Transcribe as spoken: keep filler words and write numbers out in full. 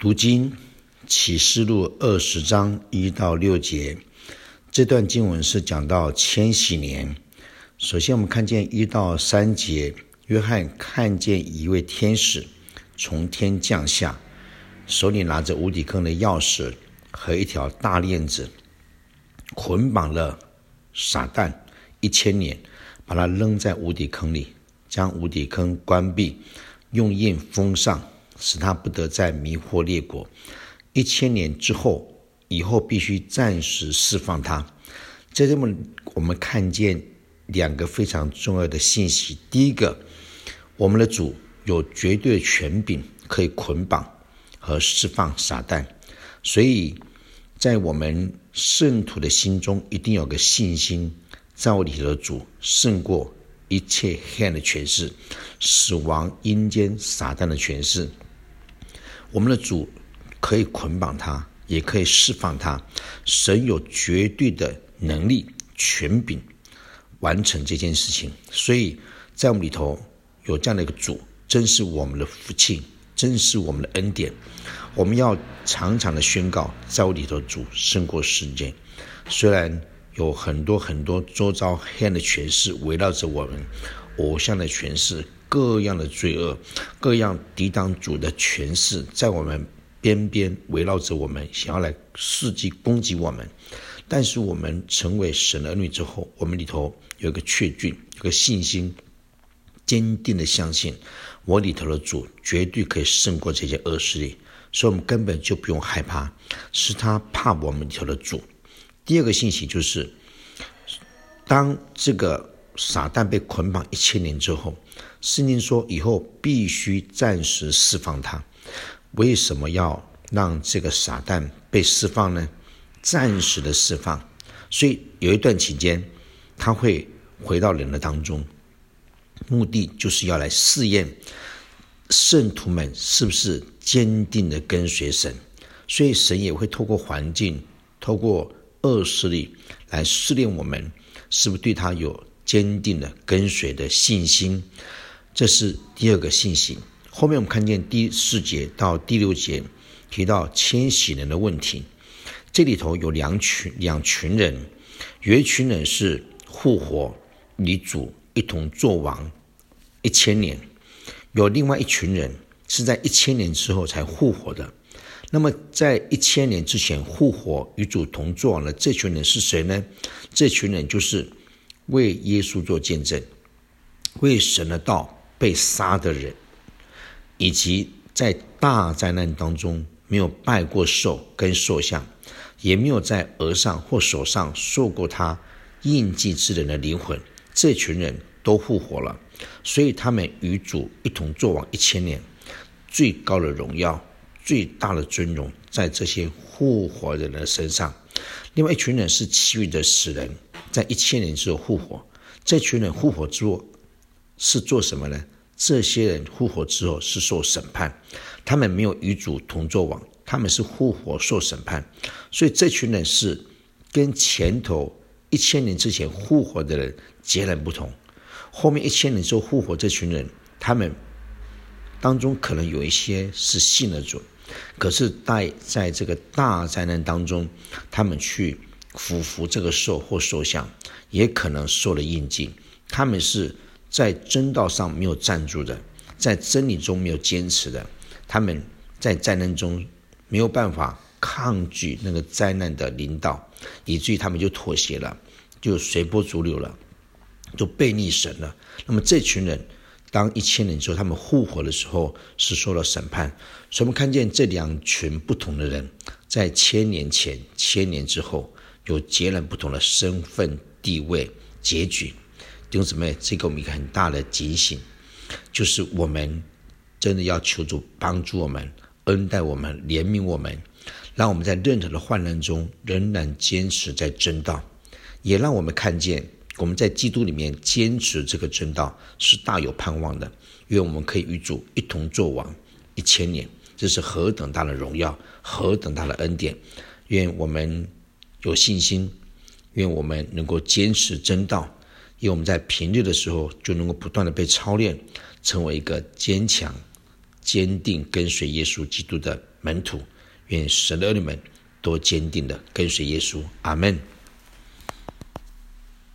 读经启示录二十章一到六节，这段经文是讲到千禧年。首先我们看见一到三节，约翰看见一位天使从天降下，手里拿着无底坑的钥匙和一条大链子，捆绑了撒旦一千年，把他扔在无底坑里，将无底坑关闭，用印封上，使他不得再迷惑列国。一千年之后，以后必须暂时释放他。在这么我们看见两个非常重要的信息。第一个，我们的主有绝对的权柄，可以捆绑和释放撒旦。所以在我们圣徒的心中，一定有个信心，在我里头的主胜过一切黑暗的权势，死亡、阴间、撒旦的权势。我们的主可以捆绑他，也可以释放他。神有绝对的能力、权柄完成这件事情。所以在我们里头有这样的一个主，真是我们的福气，真是我们的恩典。我们要常常的宣告，在我里头主胜过世界。虽然有很多很多周遭黑暗的权势围绕着我们，偶像的权势，各样的罪恶，各样抵挡主的权势在我们边边围绕着我们，想要来伺机攻击我们。但是我们成为神的儿女之后，我们里头有一个确据，有个信心，坚定的相信我里头的主绝对可以胜过这些恶势力，所以我们根本就不用害怕，是他怕我们里头的主。第二个信息就是，当这个撒旦被捆绑一千年之后，圣经说以后必须暂时释放他。为什么要让这个撒旦被释放呢？暂时的释放，所以有一段期间他会回到人的当中，目的就是要来试验圣徒们是不是坚定的跟随神。所以神也会透过环境，透过恶势力来试炼我们是不是对他有坚定的跟随的信心。这是第二个信息。后面我们看见第四节到第六节提到千禧人的问题，这里头有两群两群人，有一群人是复活与主一同作王一千年，有另外一群人是在一千年之后才复活的。那么在一千年之前复活与主同作王的这群人是谁呢？这群人就是为耶稣做见证，为神的道被杀的人，以及在大灾难当中没有拜过兽跟兽像，也没有在额上或手上受过他印记之人的灵魂，这群人都复活了。所以他们与主一同作王一千年，最高的荣耀，最大的尊荣在这些复活人的身上。另外一群人是其余的死人，在一千年之后复活。这群人复活之后是做什么呢？这些人复活之后是受审判，他们没有与主同作王，他们是复活受审判。所以这群人是跟前头一千年之前复活的人截然不同。后面一千年之后复活这群人，他们当中可能有一些是信了主，可是在在这个大灾难当中，他们去俯伏这个兽或兽像，也可能受了印记。他们是在真道上没有站住的，在真理中没有坚持的，他们在灾难中没有办法抗拒那个灾难的临到，以至于他们就妥协了，就随波逐流了，就背逆神了。那么这群人当一千年之后他们复活的时候是受了审判。所以我们看见这两群不同的人在千年前千年之后有截然不同的身份地位结局。弟兄姊妹，这给我们一个很大的警醒，就是我们真的要求主帮助我们，恩待我们，怜悯我们，让我们在任何的患难中仍然坚持在真道，也让我们看见我们在基督里面坚持这个真道是大有盼望的，因为我们可以与主一同作王一千年，这是何等大的荣耀，何等大的恩典。愿我们有信心，愿我们能够坚持真道，因为我们在平日的时候就能够不断的被操练，成为一个坚强坚定跟随耶稣基督的门徒。愿神的儿女们都坚定的跟随耶稣。阿们。